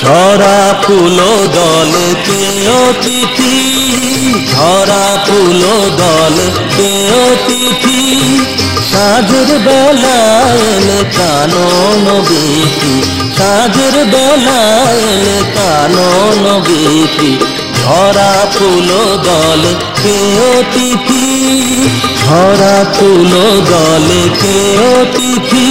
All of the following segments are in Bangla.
ঝরা ফুল দলে কে অতিথি, ঝরা ফুল দলে কে অতিথি, সাঁঝের বেলায় এলে কানন বিকি, সাঁঝের বেলায় এলে কানন বিকি। ঝরা ফুল দলে কে অতিথি, ঝরা ফুল দলে কে অতিথি।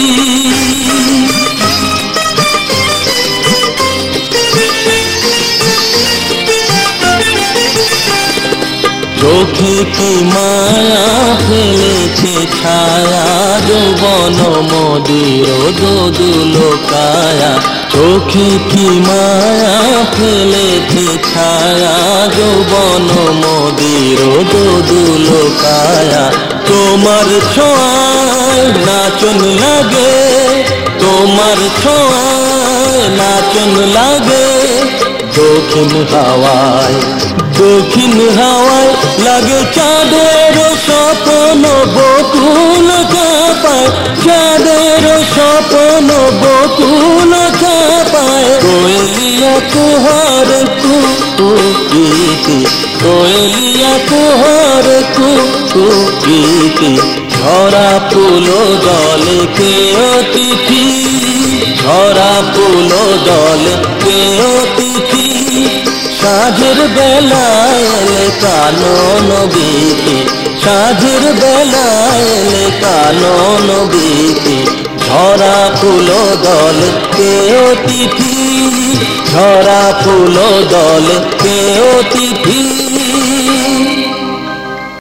চোখে কি মায়া ফেলেছে ছায়া, যৌবন মদির দোদুল কায়া। চোখে কি মায়া ফেলেছে ছায়া, যৌবন মদির দোদুল কায়া। তোমার ছোঁয়ায় নাচন লাগে, তোমার ছোঁয়ায় নাচন লাগে। দক্ষিণ হাওয়ায়, দক্ষিণ হাওয়ায় লাগে চাঁদের স্বপ্ন বকুল চাপায়, চাঁদের স্বপ্ন বকুল চাপায়। কোয়েলিয়া কুহর কুকুরীতি, কোয়েলিয়া কুহর কুকুরীতি। ঝরা ফুল দলে কে অতিথি, ঝরা ফুল দলে কে অতিথি, সাঁঝের বেলায় এলে কানন বিকি, সাঁঝের বেলায় এলে কানন বিকি। ঝরা ফুল দলে কে অতিথি, ঝরা ফুল দলে কে অতিথি।